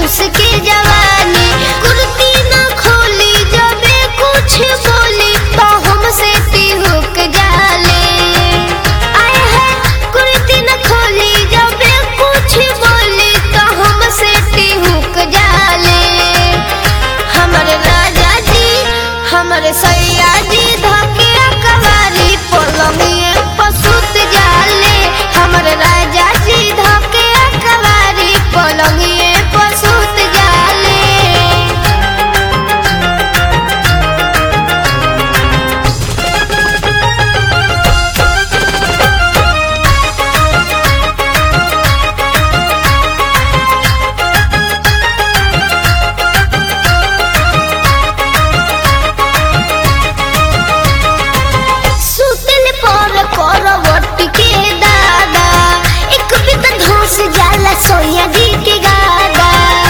उसकी जवानी कुर्ती न खोली जबे कुछ बोली तो हमसे तिहुक जाले। आए है कुर्ती न खोली जबे कुछ बोली तो हमसे तिहुक जाले। हमर राजा जी हमर सैया जी धके कवारी पलंगिए पसुत जाले। हमर राजा जी धके कवारी पलंगिए पसुत जाले। सुतल पर करवट के दादा एक बित धंस जाला सोया जी के गादा।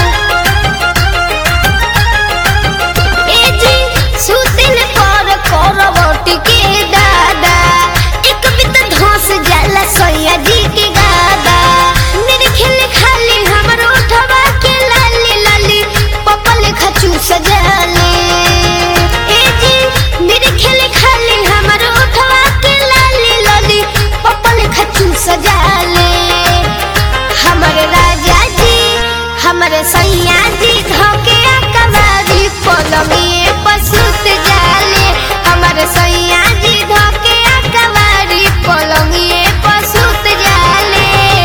ए जी सुतल पर करवट के दादा एक बित धंस जाला सोया जी के गादा। मेरे खेल खाली हमर उठवा के लाली लाली पपल खचू सजाले। ए जी मेरे खेल खाली हमर उठवा के लाली लाली पपल खचू सजाले। हमर राजा जी हमर सैया जी धके कवारी पलंगिए पसुत जाले। हमर सैया जी धके कवारी पलंगिए पसुत जाले।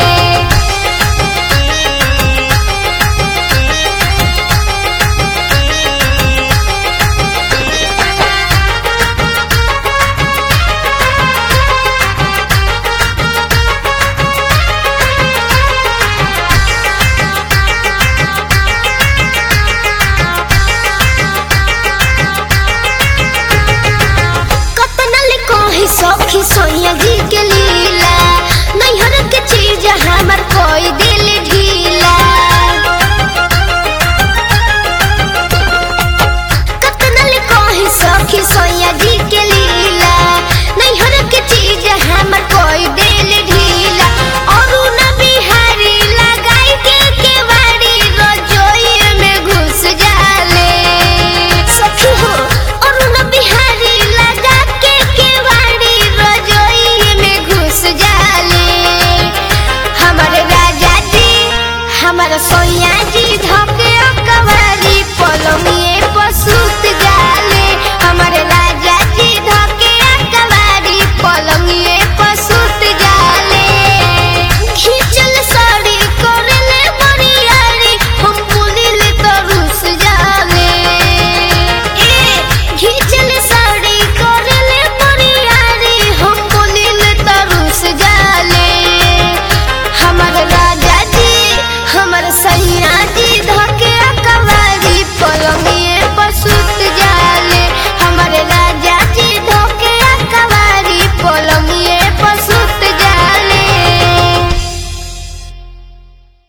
कतनल कही सखी सोनिया जी के लीला नैहर के चीज हमर कोई